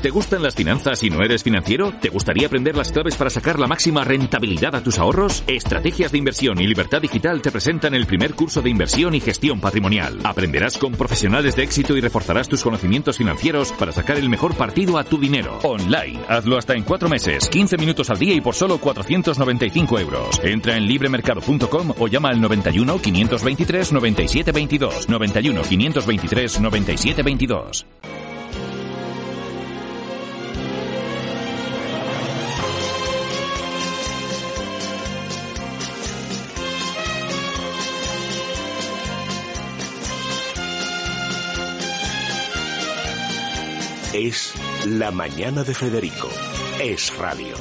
¿Te gustan las finanzas y no eres financiero? ¿Te gustaría aprender las claves para sacar la máxima rentabilidad a tus ahorros? Estrategias de Inversión y Libertad Digital te presentan el primer curso de inversión y gestión patrimonial. Aprenderás con profesionales de éxito y reforzarás tus conocimientos financieros para sacar el mejor partido a tu dinero. Online. Hazlo hasta en 4 meses, 15 minutos al día y por solo 495 euros. Entra en libremercado.com o llama al 91 523 97 22. 91 523 97 22. Es La Mañana de Federico. Es radio.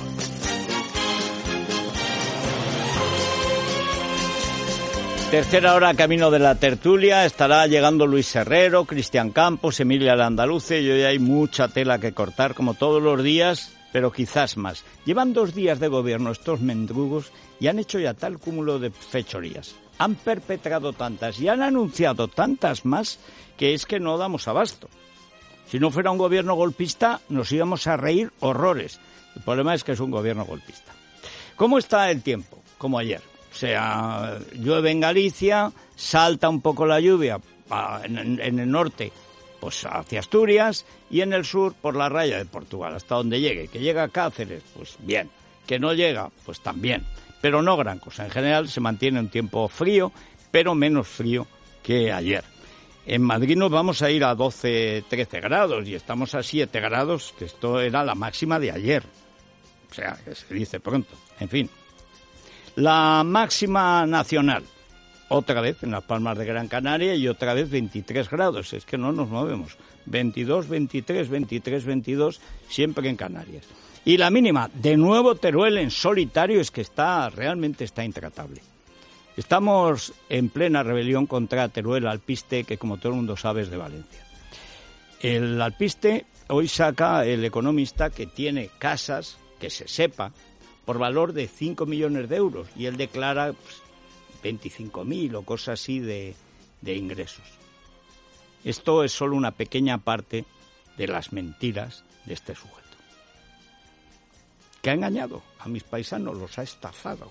Tercera hora, camino de la tertulia. Estará llegando Luis Herrero, Cristian Campos, Emilia Landaluce. Y hoy hay mucha tela que cortar, como todos los días, pero quizás más. Llevan 2 días de gobierno estos mendrugos y han hecho ya tal cúmulo de fechorías. Han perpetrado tantas y han anunciado tantas más que es que no damos abasto. Si no fuera un gobierno golpista, nos íbamos a reír horrores. El problema es que es un gobierno golpista. ¿Cómo está el tiempo? Como ayer. O sea, llueve en Galicia, salta un poco la lluvia en el norte, pues hacia Asturias, y en el sur por la raya de Portugal, hasta donde llegue. Que llega a Cáceres, pues bien. Que no llega, pues también. Pero no gran cosa. En general se mantiene un tiempo frío, pero menos frío que ayer. En Madrid nos vamos a ir a 12, 13 grados y estamos a 7 grados, que esto era la máxima de ayer. O sea, que se dice pronto. En fin. La máxima nacional, otra vez en las Palmas de Gran Canaria y otra vez 23 grados. Es que no nos movemos. 22, 23, 23, 22, siempre en Canarias. Y la mínima, de nuevo Teruel en solitario, es que realmente está intratable. Estamos en plena rebelión contra Teruel Alpiste, que como todo el mundo sabe es de Valencia. El Alpiste hoy saca El Economista que tiene casas, que se sepa, por valor de 5 millones de euros y él declara 25.000 o cosas así de ingresos. Esto es solo una pequeña parte de las mentiras de este sujeto. Que ha engañado a mis paisanos, los ha estafado.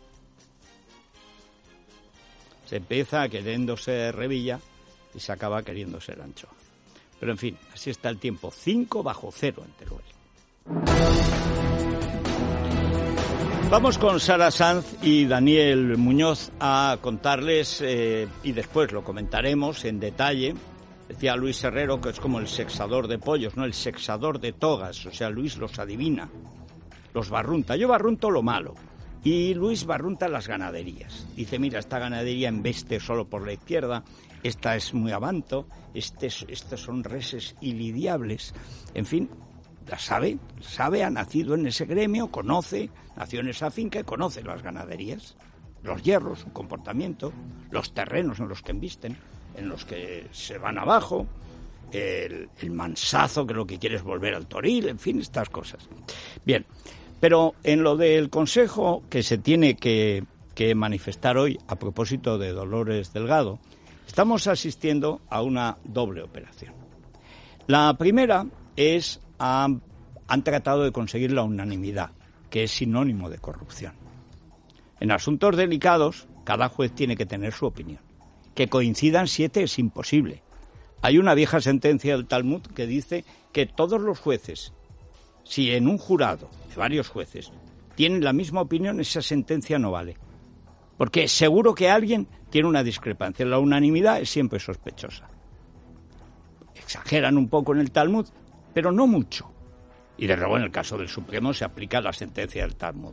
Se empieza queriendo ser Revilla y se acaba queriendo ser Anchoa. Pero en fin, así está el tiempo. 5 bajo cero en Teruel. Vamos con Sara Sanz y Daniel Muñoz a contarles, y después lo comentaremos en detalle. Decía Luis Herrero que es como el sexador de pollos, no el sexador de togas. O sea, Luis los adivina, los barrunta. Yo barrunto lo malo. Y Luis barrunta las ganaderías. Dice, mira, esta ganadería embeste solo por la izquierda, esta es muy avanto, estos son reses ilidiables. En fin, la sabe, ha nacido en ese gremio, conoce, nació en esa finca y conoce las ganaderías, los hierros, su comportamiento, los terrenos en los que embisten, en los que se van abajo, el mansazo que lo que quiere es volver al toril, en fin, estas cosas. Bien. Pero en lo del consejo que se tiene que manifestar hoy a propósito de Dolores Delgado, estamos asistiendo a una doble operación. La primera es, han tratado de conseguir la unanimidad, que es sinónimo de corrupción. En asuntos delicados, cada juez tiene que tener su opinión. Que coincidan 7 es imposible. Hay una vieja sentencia del Talmud que dice que todos los jueces, si en un jurado de varios jueces tienen la misma opinión, esa sentencia no vale. Porque seguro que alguien tiene una discrepancia. La unanimidad es siempre sospechosa. Exageran un poco en el Talmud, pero no mucho. Y desde luego en el caso del Supremo se aplica la sentencia del Talmud.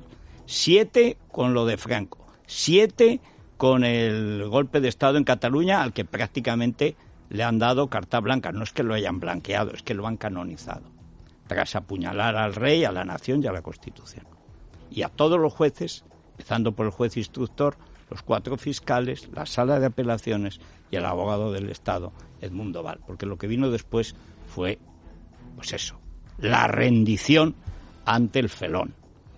7 con lo de Franco. 7 con el golpe de Estado en Cataluña, al que prácticamente le han dado carta blanca. No es que lo hayan blanqueado, es que lo han canonizado. Tras apuñalar al rey, a la nación y a la Constitución. Y a todos los jueces, empezando por el juez instructor, los 4 fiscales, la sala de apelaciones y el abogado del Estado, Edmundo Val. Porque lo que vino después fue, pues eso, la rendición ante el felón.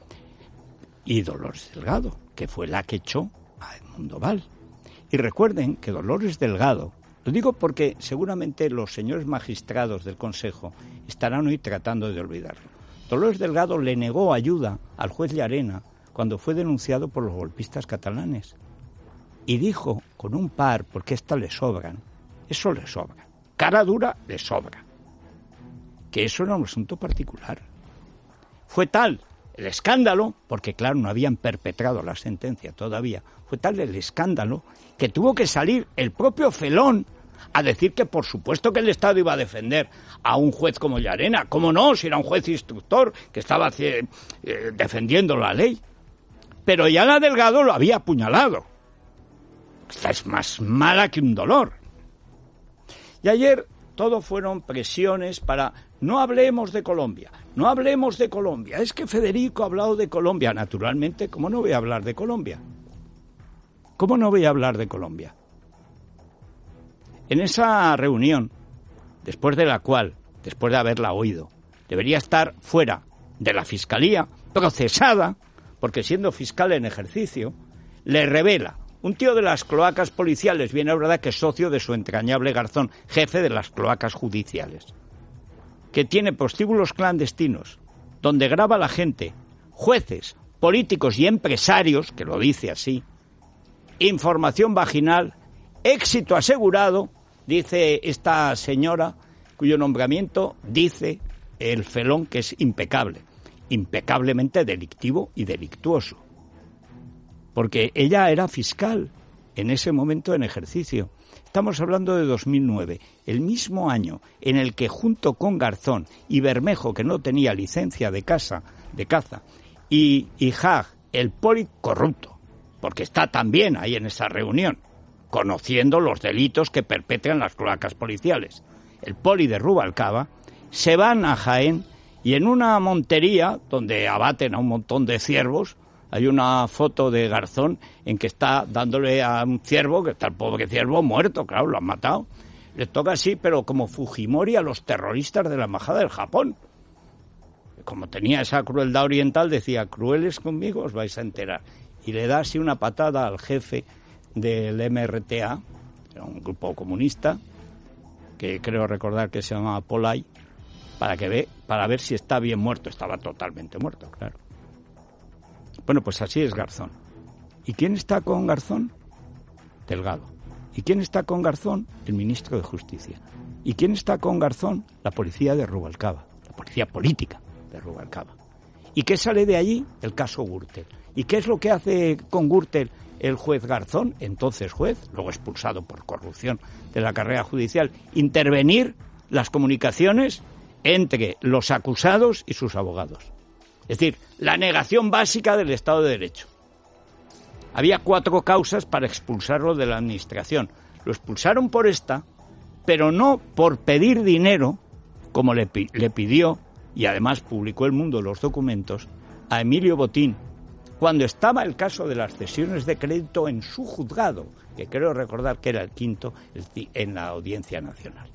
Y Dolores Delgado, que fue la que echó a Edmundo Val. Y recuerden que Dolores Delgado Lo digo porque seguramente los señores magistrados del Consejo estarán hoy tratando de olvidarlo. Dolores Delgado le negó ayuda al juez Llarena cuando fue denunciado por los golpistas catalanes. Y dijo con un par, porque esta le sobran, eso le sobra, cara dura le sobra, que eso era un asunto particular. Fue tal el escándalo, porque claro, no habían perpetrado la sentencia todavía, fue tal el escándalo que tuvo que salir el propio Felón a decir que por supuesto que el Estado iba a defender a un juez como Llarena. ¿Cómo no? Si era un juez instructor que estaba defendiendo la ley. Pero ya la Delgado lo había apuñalado. Esta es más mala que un dolor. Y ayer todo fueron presiones para no hablemos de Colombia, no hablemos de Colombia. Es que Federico ha hablado de Colombia. Naturalmente, ¿cómo no voy a hablar de Colombia? ¿Cómo no voy a hablar de Colombia? En esa reunión, después de la cual, después de haberla oído, debería estar fuera de la Fiscalía, procesada, porque siendo fiscal en ejercicio, le revela un tío de las cloacas policiales, bien es verdad que es socio de su entrañable Garzón, jefe de las cloacas judiciales, que tiene prostíbulos clandestinos, donde graba a la gente, jueces, políticos y empresarios, que lo dice así, información vaginal, éxito asegurado, dice esta señora, cuyo nombramiento dice el Felón que es impecable, impecablemente delictivo y delictuoso. Porque ella era fiscal en ese momento en ejercicio. Estamos hablando de 2009, el mismo año en el que junto con Garzón y Bermejo, que no tenía licencia de caza, y Haag, el poli corrupto, porque está también ahí en esa reunión, conociendo los delitos que perpetran las cloacas policiales. El poli de Rubalcaba, se van a Jaén y en una montería donde abaten a un montón de ciervos, hay una foto de Garzón en que está dándole a un ciervo, que está el pobre ciervo muerto, claro, lo han matado. Le toca así, pero como Fujimori a los terroristas de la embajada del Japón. Como tenía esa crueldad oriental, decía, crueles conmigo os vais a enterar. Y le da así una patada al jefe del MRTA, era un grupo comunista, que creo recordar que se llamaba Polay, para ver si está bien muerto. Estaba totalmente muerto, claro. Bueno, pues así es Garzón. ¿Y quién está con Garzón? Delgado. ¿Y quién está con Garzón? El ministro de Justicia. ¿Y quién está con Garzón? La policía de Rubalcaba, la policía política de Rubalcaba. ¿Y qué sale de allí? El caso Gürtel. ¿Y qué es lo que hace con Gürtel el juez Garzón, entonces juez, luego expulsado por corrupción de la carrera judicial? Intervenir las comunicaciones entre los acusados y sus abogados. Es decir, la negación básica del Estado de Derecho. Había 4 causas para expulsarlo de la administración. Lo expulsaron por esta, pero no por pedir dinero, como le pidió, y además publicó El Mundo los documentos, a Emilio Botín, cuando estaba el caso de las cesiones de crédito en su juzgado, que creo recordar que era el 5º en la Audiencia Nacional.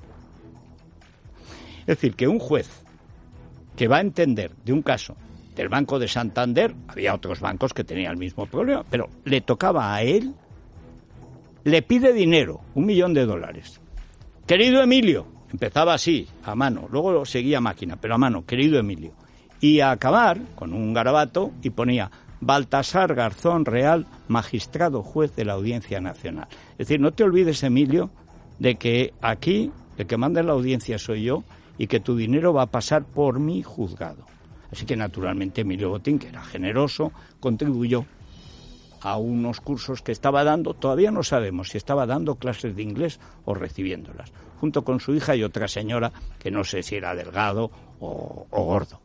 Es decir, que un juez que va a entender de un caso del Banco de Santander, había otros bancos que tenían el mismo problema, pero le tocaba a él, le pide dinero, $1 millón. Querido Emilio, empezaba así, a mano, luego seguía a máquina, pero a mano, querido Emilio. Y a acabar con un garabato y ponía Baltasar Garzón Real, magistrado juez de la Audiencia Nacional. Es decir, no te olvides, Emilio, de que aquí el que manda en la audiencia soy yo y que tu dinero va a pasar por mi juzgado. Así que, naturalmente, Emilio Botín, que era generoso, contribuyó a unos cursos que estaba dando, todavía no sabemos si estaba dando clases de inglés o recibiéndolas, junto con su hija y otra señora, que no sé si era delgado o gordo.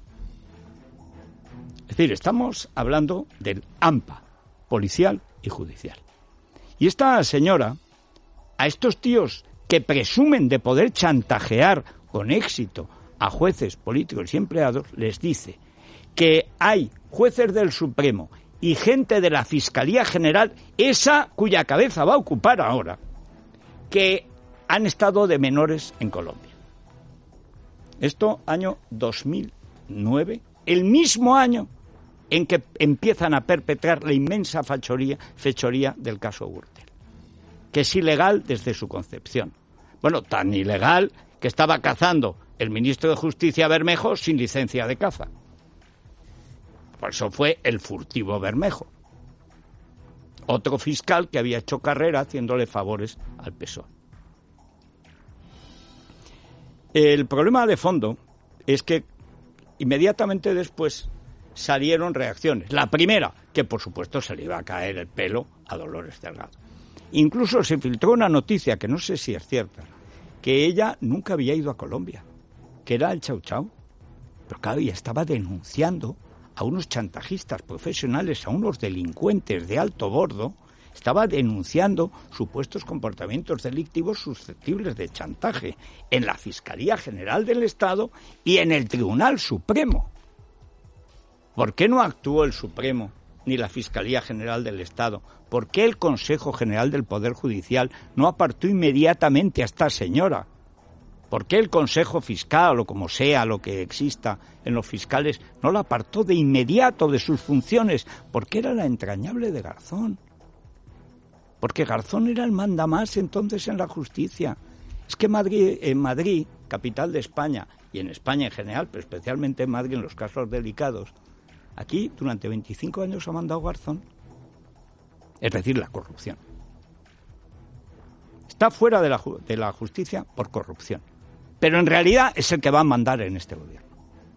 Es decir, estamos hablando del AMPA, policial y judicial. Y esta señora, a estos tíos que presumen de poder chantajear con éxito a jueces, políticos y empleados, les dice que hay jueces del Supremo y gente de la Fiscalía General, esa cuya cabeza va a ocupar ahora, que han estado de menores en Colombia. Esto año 2009, el mismo año en que empiezan a perpetrar la inmensa fechoría del caso Gürtel. que es ilegal desde su concepción. Bueno, tan ilegal que estaba cazando el ministro de Justicia Bermejo sin licencia de caza. Por eso fue el furtivo Bermejo. Otro fiscal que había hecho carrera haciéndole favores al PSOE. El problema de fondo es que inmediatamente después salieron reacciones. La primera, que por supuesto se le iba a caer el pelo a Dolores Delgado. Incluso se filtró una noticia, que no sé si es cierta, que ella nunca había ido a Colombia, que era el Chau Chau. Pero claro, ella estaba denunciando a unos chantajistas profesionales, a unos delincuentes de alto bordo, estaba denunciando supuestos comportamientos delictivos susceptibles de chantaje en la Fiscalía General del Estado y en el Tribunal Supremo. ¿Por qué no actuó el Supremo ni la Fiscalía General del Estado? ¿Por qué el Consejo General del Poder Judicial no apartó inmediatamente a esta señora? ¿Por qué el Consejo Fiscal, o como sea lo que exista en los fiscales, no la apartó de inmediato de sus funciones? Porque era la entrañable de Garzón. Porque Garzón era el mandamás entonces en la justicia. Es que en Madrid, capital de España, y en España en general, pero especialmente en Madrid en los casos delicados, aquí durante 25 años ha mandado Garzón. Es decir, la corrupción. Está fuera de la justicia por corrupción. Pero en realidad es el que va a mandar en este gobierno.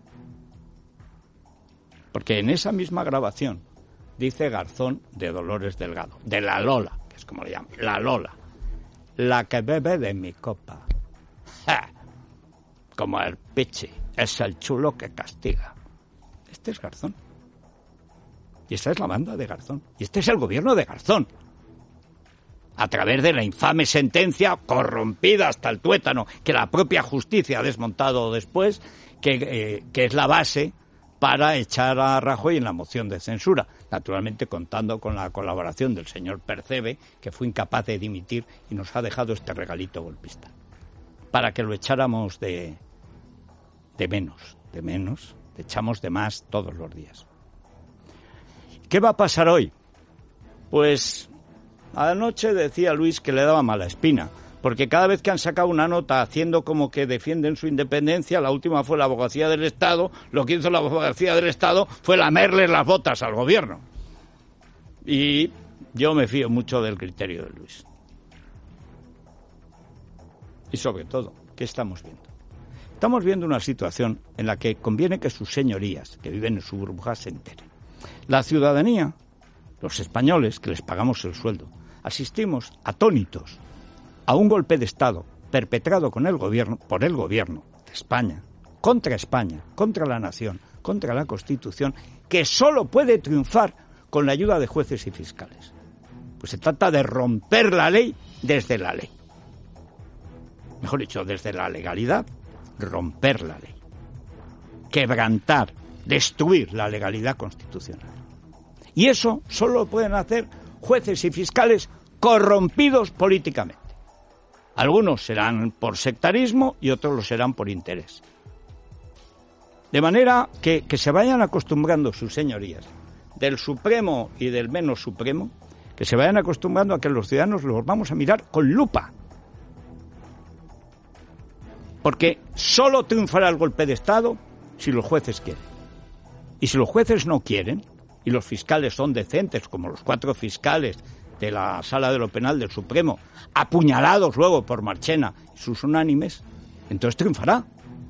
Porque en esa misma grabación dice Garzón de Dolores Delgado, de la Lola, que es como le llaman, la Lola, la que bebe de mi copa. ¡Ja! Como el pichi, es el chulo que castiga. Este es Garzón. Y esta es la banda de Garzón. Y este es el gobierno de Garzón. A través de la infame sentencia, corrompida hasta el tuétano, que la propia justicia ha desmontado después, que es la base para echar a Rajoy en la moción de censura. Naturalmente contando con la colaboración del señor Percebe, que fue incapaz de dimitir y nos ha dejado este regalito golpista. Para que lo echáramos de menos, le echamos de más todos los días. ¿Qué va a pasar hoy? Pues anoche decía Luis que le daba mala espina, porque cada vez que han sacado una nota haciendo como que defienden su independencia, la última fue la Abogacía del Estado, lo que hizo la Abogacía del Estado fue lamerles las botas al gobierno. Y yo me fío mucho del criterio de Luis. Y sobre todo, ¿qué estamos viendo? Estamos viendo una situación en la que conviene que sus señorías, que viven en su burbuja, se enteren. La ciudadanía, los españoles, que les pagamos el sueldo, asistimos atónitos a un golpe de Estado perpetrado por el gobierno de España, contra la nación, contra la Constitución, que solo puede triunfar con la ayuda de jueces y fiscales. Pues se trata de romper la ley desde la ley. Mejor dicho, desde la legalidad, romper la ley. Quebrantar, destruir la legalidad constitucional. Y eso solo lo pueden hacer jueces y fiscales corrompidos políticamente. Algunos serán por sectarismo y otros lo serán por interés. De manera que se vayan acostumbrando sus señorías, del Supremo y del menos Supremo, que se vayan acostumbrando a que los ciudadanos los vamos a mirar con lupa. Porque solo triunfará el golpe de Estado si los jueces quieren. Y si los jueces no quieren, y los fiscales son decentes, como los 4 fiscales de la Sala de lo Penal del Supremo, apuñalados luego por Marchena y sus unánimes, entonces triunfará.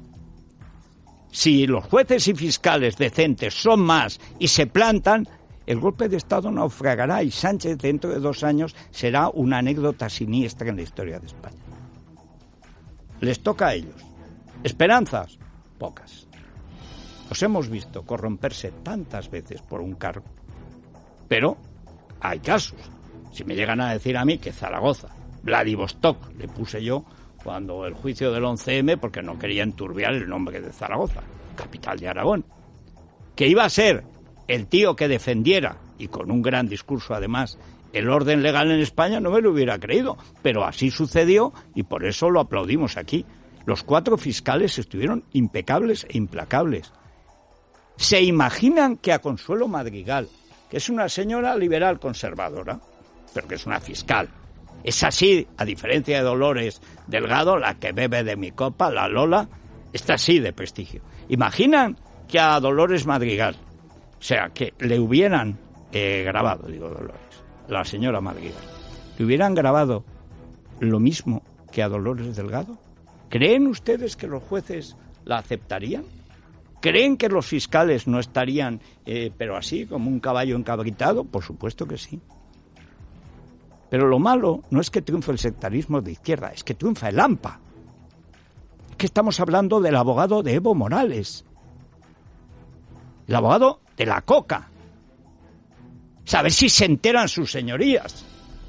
Si los jueces y fiscales decentes son más y se plantan, el golpe de Estado naufragará y Sánchez dentro de 2 años será una anécdota siniestra en la historia de España. Les toca a ellos. ¿Esperanzas? Pocas. Los hemos visto corromperse tantas veces por un cargo. Pero hay casos. Si me llegan a decir a mí que Zaragoza, Vladivostok, le puse yo cuando el juicio del 11M, porque no quería enturbiar el nombre de Zaragoza, capital de Aragón, que iba a ser el tío que defendiera, y con un gran discurso además, el orden legal en España, no me lo hubiera creído, pero así sucedió y por eso lo aplaudimos aquí. Los 4 fiscales estuvieron impecables e implacables. ¿Se imaginan que a Consuelo Madrigal, que es una señora liberal conservadora, pero que es una fiscal, Es así, a diferencia de Dolores Delgado, la que bebe de mi copa, la Lola, está así de prestigio. Imaginan que a Dolores Madrigal, o sea, que le hubieran grabado, digo Dolores, la señora Madrigal, le hubieran grabado lo mismo que a Dolores Delgado. ¿Creen ustedes que los jueces la aceptarían? ¿Creen que los fiscales no estarían, pero así, como un caballo encabritado? Por supuesto que sí. Pero lo malo no es que triunfe el sectarismo de izquierda, es que triunfa el AMPA. Es que estamos hablando del abogado de Evo Morales, el abogado de la coca. A ver si se enteran sus señorías.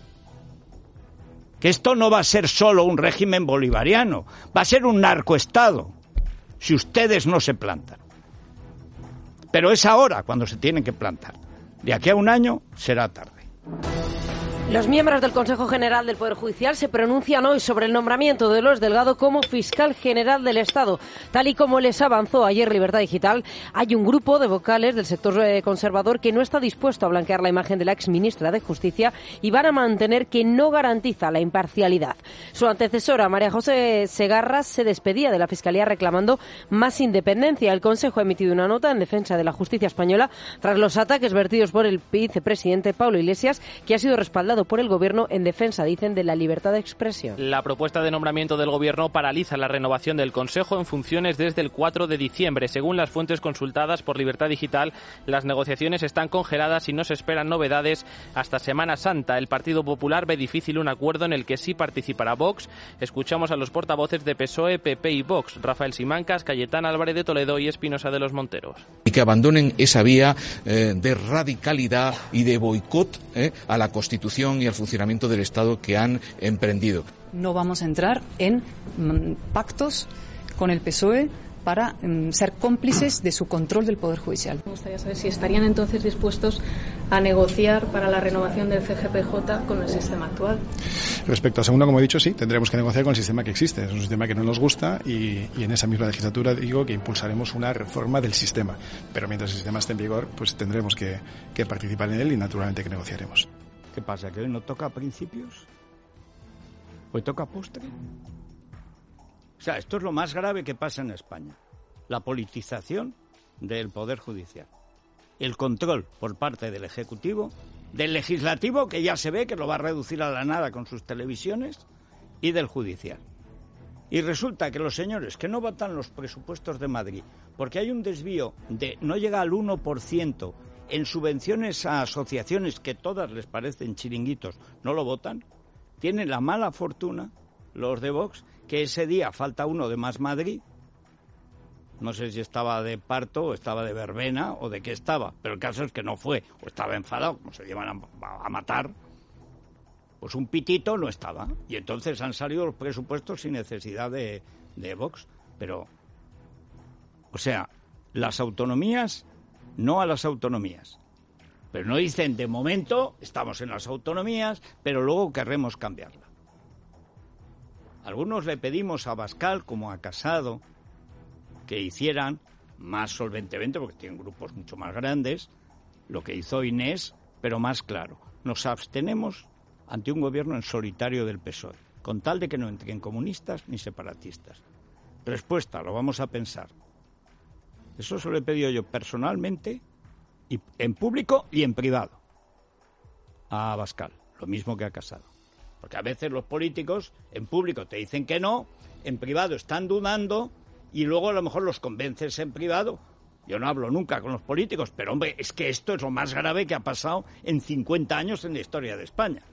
Que esto no va a ser solo un régimen bolivariano, va a ser un narcoestado, si ustedes no se plantan. Pero es ahora cuando se tienen que plantar. De aquí a un año será tarde. Los miembros del Consejo General del Poder Judicial se pronuncian hoy sobre el nombramiento de Dolores Delgado como fiscal general del Estado. Tal y como les avanzó ayer Libertad Digital, hay un grupo de vocales del sector conservador que no está dispuesto a blanquear la imagen de la exministra de Justicia y van a mantener que no garantiza la imparcialidad. Su antecesora, María José Segarra, se despedía de la Fiscalía reclamando más independencia. El Consejo ha emitido una nota en defensa de la justicia española tras los ataques vertidos por el vicepresidente Pablo Iglesias, que ha sido respaldado por el Gobierno en defensa, dicen, de la libertad de expresión. La propuesta de nombramiento del Gobierno paraliza la renovación del Consejo en funciones desde el 4 de diciembre. Según las fuentes consultadas por Libertad Digital, las negociaciones están congeladas y no se esperan novedades hasta Semana Santa. El Partido Popular ve difícil un acuerdo en el que sí participará Vox. Escuchamos a los portavoces de PSOE, PP y Vox, Rafael Simancas, Cayetana Álvarez de Toledo y Espinosa de los Monteros. Y que abandonen esa vía de radicalidad y de boicot a la Constitución y al funcionamiento del Estado que han emprendido. No vamos a entrar en pactos con el PSOE para ser cómplices de su control del Poder Judicial. Me gustaría saber si estarían entonces dispuestos a negociar para la renovación del CGPJ con el sistema actual. Respecto a segundo, como he dicho, sí, tendremos que negociar con el sistema que existe. Es un sistema que no nos gusta y en esa misma legislatura digo que impulsaremos una reforma del sistema. Pero mientras el sistema esté en vigor, pues tendremos que participar en él y naturalmente que negociaremos. ¿Qué pasa? ¿Que hoy no toca principios? ¿Hoy toca postre? O sea, esto es lo más grave que pasa en España. La politización del Poder Judicial. El control por parte del Ejecutivo, del Legislativo, que ya se ve que lo va a reducir a la nada con sus televisiones, y del Judicial. Y resulta que los señores que no votan los presupuestos de Madrid, porque hay un desvío de no llega al 1%, en subvenciones a asociaciones que todas les parecen chiringuitos, no lo votan, tienen la mala fortuna, los de Vox, que ese día falta uno de Más Madrid, no sé si estaba de parto o estaba de verbena o de qué estaba, pero el caso es que no fue, o estaba enfadado, como se llevan a matar, pues un pitito no estaba, y entonces han salido los presupuestos sin necesidad de Vox, pero, o sea, las autonomías... No a las autonomías. Pero no dicen, de momento, estamos en las autonomías, pero luego querremos cambiarla. Algunos le pedimos a Abascal, como a Casado, que hicieran más solventemente, porque tienen grupos mucho más grandes, lo que hizo Inés, pero más claro. Nos abstenemos ante un gobierno en solitario del PSOE, con tal de que no entren comunistas ni separatistas. Respuesta, lo vamos a pensar. Eso se lo he pedido yo personalmente, y en público y en privado, a Abascal, lo mismo que a Casado. Porque a veces los políticos en público te dicen que no, en privado están dudando y luego a lo mejor los convences en privado. Yo no hablo nunca con los políticos, pero hombre, es que esto es lo más grave que ha pasado en 50 años en la historia de España.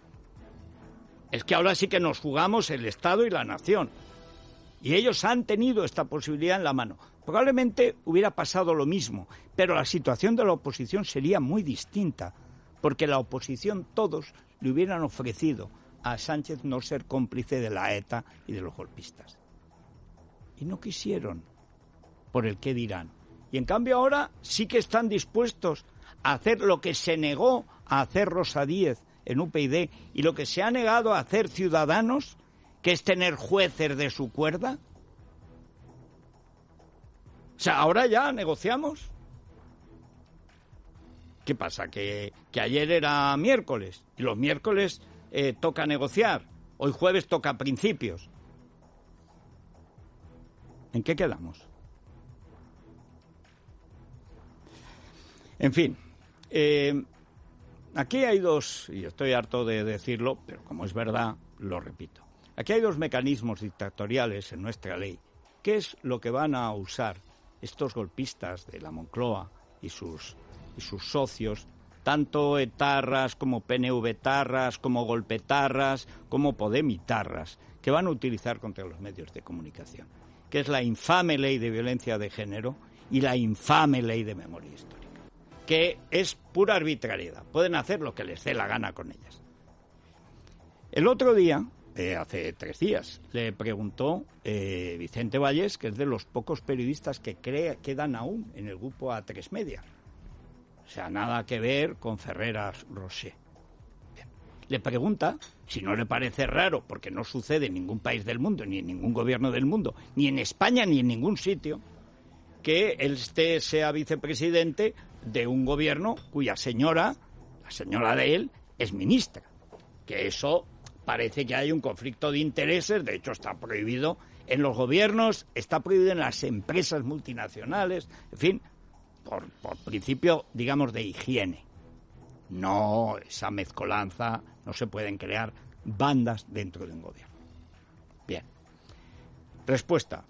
Es que ahora sí que nos jugamos el Estado y la nación. Y ellos han tenido esta posibilidad en la mano. Probablemente hubiera pasado lo mismo, pero la situación de la oposición sería muy distinta, porque la oposición todos le hubieran ofrecido a Sánchez no ser cómplice de la ETA y de los golpistas. Y no quisieron, por el qué dirán. Y en cambio ahora sí que están dispuestos a hacer lo que se negó a hacer Rosa Díez en UPyD y lo que se ha negado a hacer Ciudadanos, que es tener jueces de su cuerda. O sea, ahora ya negociamos. ¿Qué pasa? Que ayer era miércoles y los miércoles toca negociar. Hoy jueves toca principios. ¿En qué quedamos? En fin, aquí hay dos, y estoy harto de decirlo, pero como es verdad, lo repito. Aquí hay dos mecanismos dictatoriales en nuestra ley. ¿Qué es lo que van a usar estos golpistas de la Moncloa y sus socios, tanto etarras como PNV-tarras, como golpetarras, como podemitarras, que van a utilizar contra los medios de comunicación? Que es la infame ley de violencia de género y la infame ley de memoria histórica, que es pura arbitrariedad. Pueden hacer lo que les dé la gana con ellas. El otro día, hace 3 días, le preguntó Vicente Vallés, que es de los pocos periodistas que quedan aún en el grupo A3 Media. O sea, nada que ver con Ferreras Rocher. Bien. Le pregunta si no le parece raro, porque no sucede en ningún país del mundo, ni en ningún gobierno del mundo, ni en España, ni en ningún sitio, que él sea vicepresidente de un gobierno cuya señora, la señora de él, es ministra. Que eso parece que hay un conflicto de intereses, de hecho está prohibido en los gobiernos, está prohibido en las empresas multinacionales, en fin, por principio, digamos, de higiene. No, esa mezcolanza, no se pueden crear bandas dentro de un gobierno. Bien. Respuesta.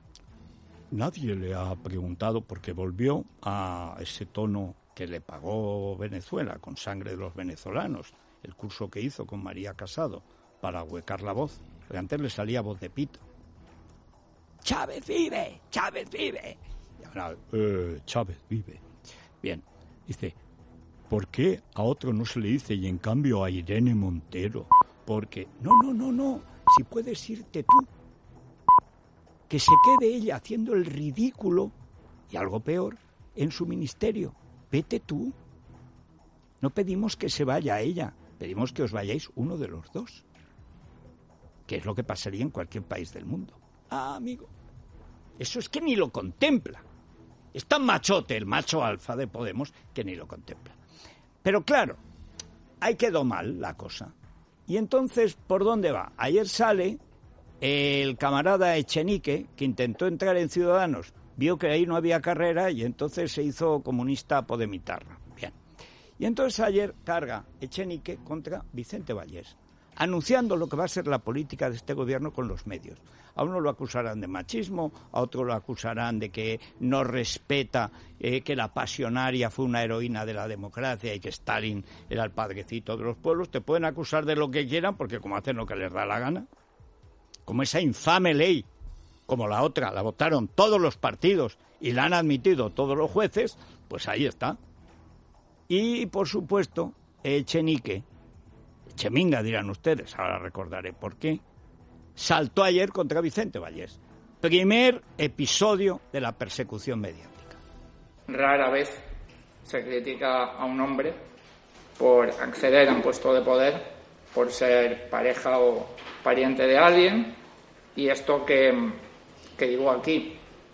Nadie le ha preguntado, porque volvió a ese tono que le pagó Venezuela con sangre de los venezolanos, el curso que hizo con María Casado para huecar la voz, porque antes le salía voz de pito. ¡Chávez vive! ¡Chávez vive! Y ahora, Chávez vive. Bien, dice, ¿por qué a otro no se le dice y en cambio a Irene Montero? Porque, no, si puedes irte tú. Que se quede ella haciendo el ridículo, y algo peor, en su ministerio. Vete tú. No pedimos que se vaya ella, pedimos que os vayáis uno de los dos. Que es lo que pasaría en cualquier país del mundo. Ah, amigo, eso es que ni lo contempla. Es tan machote el macho alfa de Podemos que ni lo contempla. Pero claro, ahí quedó mal la cosa. Y entonces, ¿por dónde va? Ayer sale el camarada Echenique, que intentó entrar en Ciudadanos, vio que ahí no había carrera y entonces se hizo comunista podemitarra. Bien. Y entonces ayer carga Echenique contra Vicente Vallés, anunciando lo que va a ser la política de este gobierno con los medios. A uno lo acusarán de machismo, a otro lo acusarán de que no respeta que la pasionaria fue una heroína de la democracia y que Stalin era el padrecito de los pueblos. Te pueden acusar de lo que quieran porque como hacen lo que les da la gana. Como esa infame ley, como la otra, la votaron todos los partidos y la han admitido todos los jueces, pues ahí está. Y, por supuesto, Echenique, Cheminga dirán ustedes, ahora recordaré por qué, saltó ayer contra Vicente Vallés. Primer episodio de la persecución mediática. Rara vez se critica a un hombre por acceder a un puesto de poder, por ser pareja o pariente de alguien, y esto que digo aquí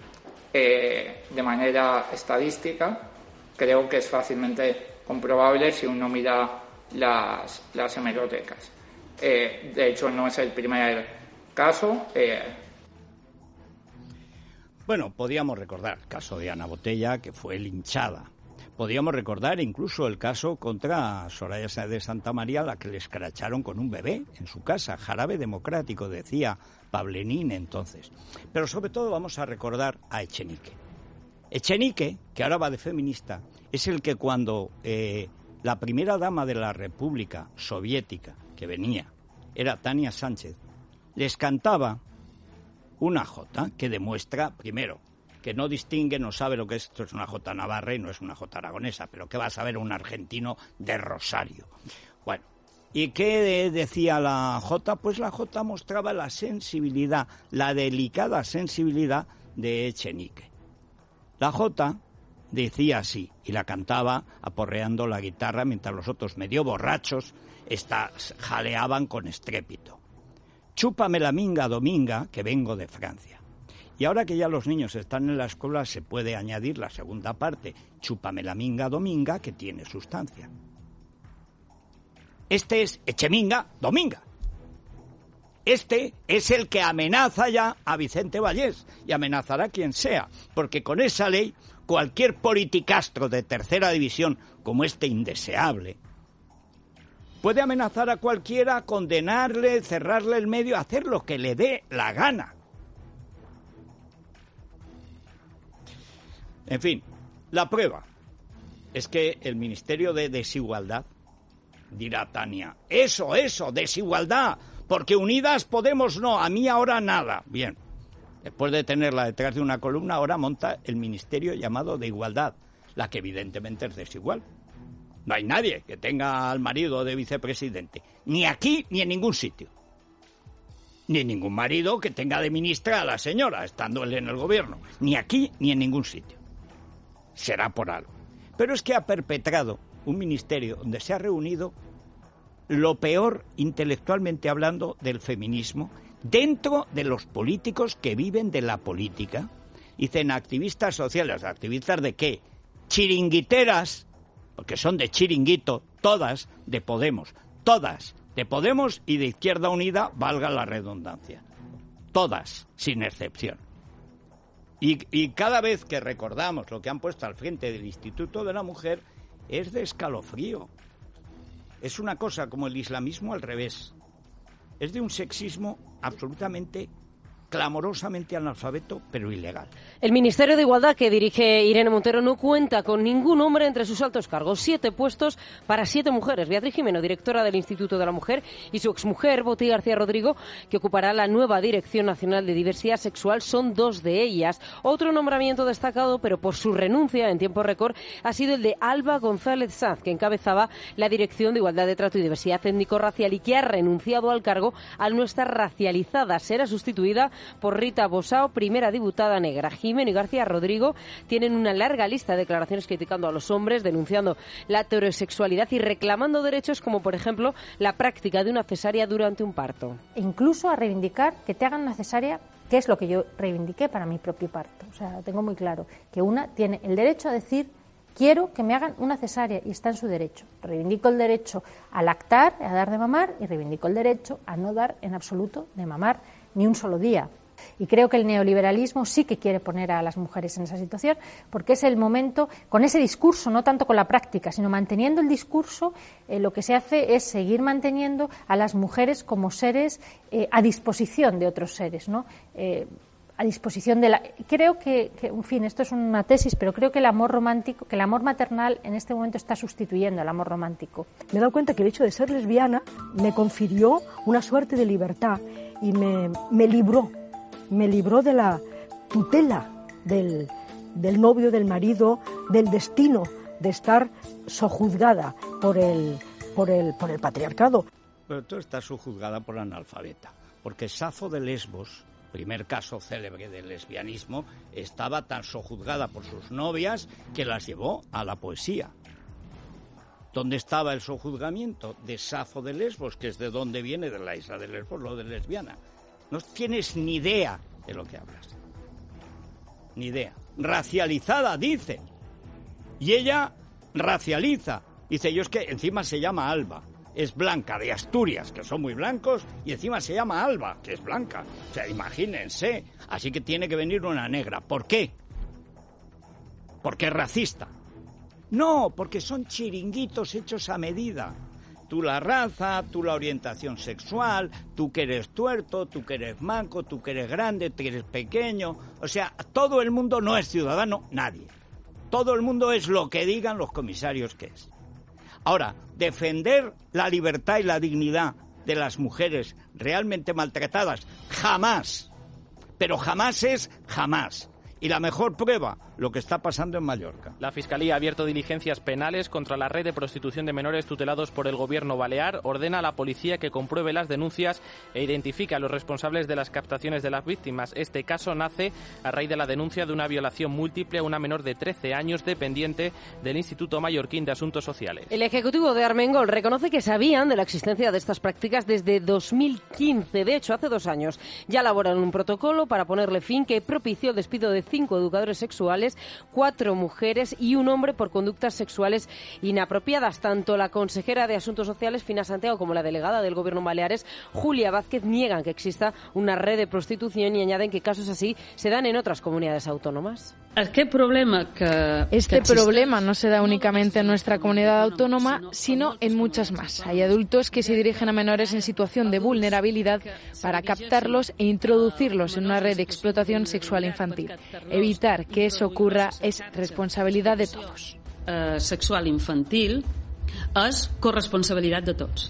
de manera estadística creo que es fácilmente comprobable si uno mira las hemerotecas. De hecho, no es el primer caso. Bueno, podíamos recordar el caso de Ana Botella, que fue linchada. Podíamos recordar incluso el caso contra Soraya Sáenz de Santamaría, a la que le escracharon con un bebé en su casa. Jarabe democrático, decía Pablenín entonces. Pero sobre todo vamos a recordar a Echenique. Echenique, que ahora va de feminista, es el que cuando la primera dama de la República Soviética, que venía, era Tania Sánchez, les cantaba una jota que demuestra, primero, que no distingue, no sabe lo que es, esto es una jota navarra y no es una jota aragonesa, pero ¿qué va a saber un argentino de Rosario? Bueno, ¿y qué decía la jota? Pues la jota mostraba la sensibilidad, la delicada sensibilidad de Echenique. La jota decía así, y la cantaba aporreando la guitarra mientras los otros medio borrachos jaleaban con estrépito. Chúpame la minga dominga, que vengo de Francia. Y ahora que ya los niños están en la escuela, se puede añadir la segunda parte, chúpame la minga dominga, que tiene sustancia. Este es Echeminga Dominga. Este es el que amenaza ya a Vicente Vallés y amenazará a quien sea, porque con esa ley cualquier politicastro de tercera división como este indeseable puede amenazar a cualquiera, condenarle, cerrarle el medio, hacer lo que le dé la gana. En fin, la prueba es que el Ministerio de Desigualdad, dirá Tania, eso, desigualdad, porque Unidas Podemos no, a mí ahora nada. Bien, después de tenerla detrás de una columna, ahora monta el ministerio llamado de Igualdad, la que evidentemente es desigual. No hay nadie que tenga al marido de vicepresidente, ni aquí ni en ningún sitio. Ni ningún marido que tenga de ministra a la señora, estando él en el gobierno, ni aquí ni en ningún sitio. Será por algo. Pero es que ha perpetrado un ministerio donde se ha reunido lo peor, intelectualmente hablando, del feminismo, dentro de los políticos que viven de la política. Dicen activistas sociales. ¿Activistas de qué? Chiringuiteras, porque son de chiringuito, todas de Podemos. Todas de Podemos y de Izquierda Unida, valga la redundancia. Todas, sin excepción. Y cada vez que recordamos lo que han puesto al frente del Instituto de la Mujer, es de escalofrío. Es una cosa como el islamismo al revés. Es de un sexismo absolutamente, clamorosamente analfabeto, pero ilegal. El Ministerio de Igualdad que dirige Irene Montero no cuenta con ningún hombre entre sus altos cargos. 7 puestos para 7 mujeres. Beatriz Jimeno, directora del Instituto de la Mujer, y su exmujer, Boti García Rodrigo, que ocupará la nueva Dirección Nacional de Diversidad Sexual, son 2 de ellas. Otro nombramiento destacado, pero por su renuncia en tiempo récord, ha sido el de Alba González Sanz, que encabezaba la Dirección de Igualdad de Trato y Diversidad Étnico-Racial y que ha renunciado al cargo al no estar racializada. Será sustituida por Rita Bosao, primera diputada negra. Jimeno y García Rodrigo tienen una larga lista de declaraciones criticando a los hombres, denunciando la heterosexualidad y reclamando derechos como, por ejemplo, la práctica de una cesárea durante un parto. E incluso a reivindicar que te hagan una cesárea, que es lo que yo reivindiqué para mi propio parto. O sea, lo tengo muy claro, que una tiene el derecho a decir: quiero que me hagan una cesárea, y está en su derecho. Reivindico el derecho a lactar, a dar de mamar, y reivindico el derecho a no dar en absoluto de mamar ni un solo día. Y creo que el neoliberalismo sí que quiere poner a las mujeres en esa situación, porque es el momento, con ese discurso, no tanto con la práctica, sino manteniendo el discurso, lo que se hace es seguir manteniendo a las mujeres como seres a disposición de otros seres, ¿no? A disposición de la... Creo que, en fin, esto es una tesis, pero creo que el amor romántico, que el amor maternal en este momento está sustituyendo al amor romántico. Me he dado cuenta que el hecho de ser lesbiana me confirió una suerte de libertad y me libró de la tutela del novio, del marido, del destino, de estar sojuzgada por el patriarcado. Pero tú estás sojuzgada por analfabeta, porque Safo de Lesbos, primer caso célebre del lesbianismo, estaba tan sojuzgada por sus novias que las llevó a la poesía. ¿Dónde estaba el sojuzgamiento de Safo de Lesbos, que es de donde viene, de la isla de Lesbos, lo de lesbiana? No tienes ni idea de lo que hablas. Ni idea. Racializada, dice. Y ella racializa. Dice, yo es que encima se llama Alba. Es blanca, de Asturias, que son muy blancos, y encima se llama Alba, que es blanca. O sea, imagínense. Así que tiene que venir una negra. ¿Por qué? Porque es racista. No, porque son chiringuitos hechos a medida. Tú la raza, tú la orientación sexual, tú que eres tuerto, tú que eres manco, tú que eres grande, tú que eres pequeño. O sea, todo el mundo no es ciudadano, nadie. Todo el mundo es lo que digan los comisarios que es. Ahora, defender la libertad y la dignidad de las mujeres realmente maltratadas, jamás. Pero jamás es jamás. Y la mejor prueba, lo que está pasando en Mallorca. La Fiscalía ha abierto diligencias penales contra la red de prostitución de menores tutelados por el gobierno balear. Ordena a la policía que compruebe las denuncias e identifique a los responsables de las captaciones de las víctimas. Este caso nace a raíz de la denuncia de una violación múltiple a una menor de 13 años dependiente del Instituto Mallorquín de Asuntos Sociales. El Ejecutivo de Armengol reconoce que sabían de la existencia de estas prácticas desde 2015. De hecho, hace 2 años ya elaboraron un protocolo para ponerle fin que propició el despido de 5 educadores sexuales sexuales, 4 mujeres y un hombre por conductas sexuales inapropiadas. Tanto la consejera de Asuntos Sociales, Fina Santiago, como la delegada del Gobierno en Baleares, Julia Vázquez, niegan que exista una red de prostitución y añaden que casos así se dan en otras comunidades autónomas. Este problema no se da únicamente en nuestra comunidad autónoma, sino en muchas más. Hay adultos que se dirigen a menores en situación de vulnerabilidad para captarlos e introducirlos en una red de explotación sexual infantil. Evitar que eso ocurra es responsabilidad de todos. Sexual infantil es corresponsabilidad de todos.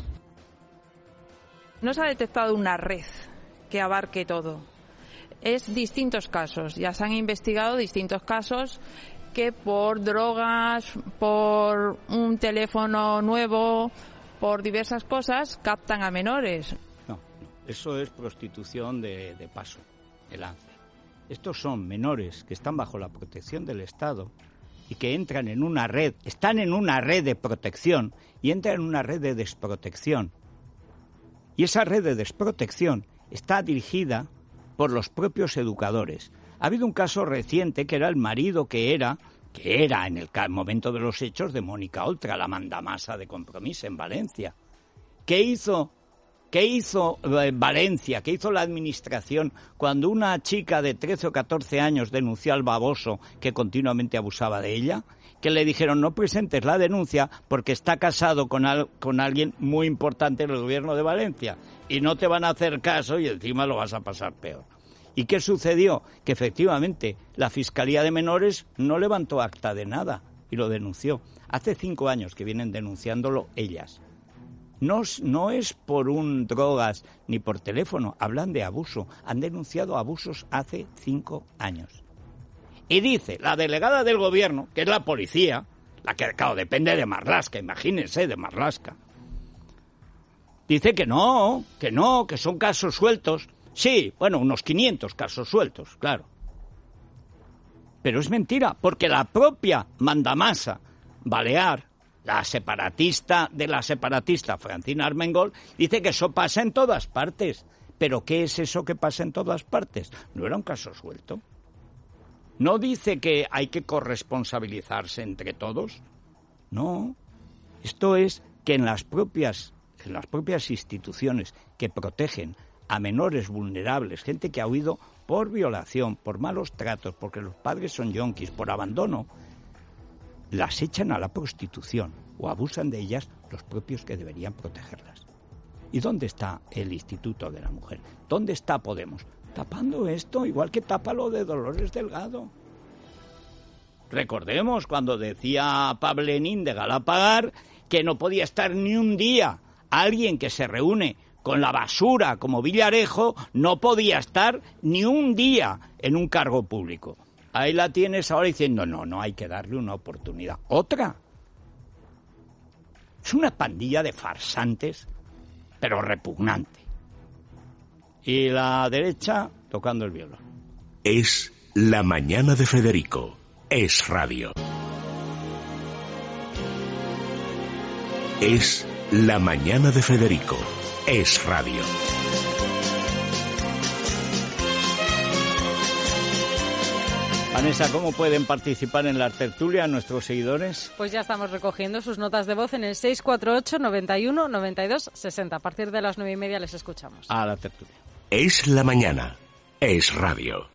No se ha detectado una red que abarque todo. Es distintos casos. Ya se han investigado distintos casos que por drogas, por un teléfono nuevo, por diversas cosas, captan a menores. No, eso es prostitución de paso, de lance. Estos son menores que están bajo la protección del Estado y que entran en una red, están en una red de protección y entran en una red de desprotección. Y esa red de desprotección está dirigida por los propios educadores. Ha habido un caso reciente que era el marido que era en el momento de los hechos de Mónica Oltra, la mandamasa de Compromís en Valencia. ¿Qué hizo Valencia? ¿Qué hizo la administración cuando una chica de 13 o 14 años denunció al baboso que continuamente abusaba de ella? Que le dijeron no presentes la denuncia porque está casado con alguien muy importante en el gobierno de Valencia y no te van a hacer caso y encima lo vas a pasar peor. ¿Y qué sucedió? Que efectivamente la Fiscalía de Menores no levantó acta de nada y lo denunció. Hace 5 años que vienen denunciándolo ellas. No es por drogas ni por teléfono, hablan de abuso. Han denunciado abusos hace 5 años. Y dice la delegada del gobierno, que es la policía, la que, claro, depende de Marlaska, imagínense, de Marlaska. Dice que son casos sueltos. Sí, bueno, unos 500 casos sueltos, claro. Pero es mentira, porque la propia mandamasa balear, la separatista, Francina Armengol, dice que eso pasa en todas partes. ¿Pero qué es eso que pasa en todas partes? ¿No era un caso suelto? ¿No dice que hay que corresponsabilizarse entre todos? No. Esto es que en las propias instituciones que protegen a menores vulnerables, gente que ha huido por violación, por malos tratos, porque los padres son yonkis, por abandono, las echan a la prostitución o abusan de ellas los propios que deberían protegerlas. ¿Y dónde está el Instituto de la Mujer? ¿Dónde está Podemos? Tapando esto, igual que tapa lo de Dolores Delgado. Recordemos cuando decía Pablenín de Galapagar que no podía estar ni un día alguien que se reúne con la basura como Villarejo, no podía estar ni un día en un cargo público. Ahí la tienes ahora diciendo, no, hay que darle una oportunidad. ¿Otra? Es una pandilla de farsantes, pero repugnante. Y la derecha tocando el violón. Es La Mañana de Federico. Es radio. Es La Mañana de Federico. Es radio. Vanessa, ¿cómo pueden participar en la tertulia nuestros seguidores? Pues ya estamos recogiendo sus notas de voz en el 648 91 92 60. A partir de las 9:30 les escuchamos. A la tertulia. Es la mañana. Es radio.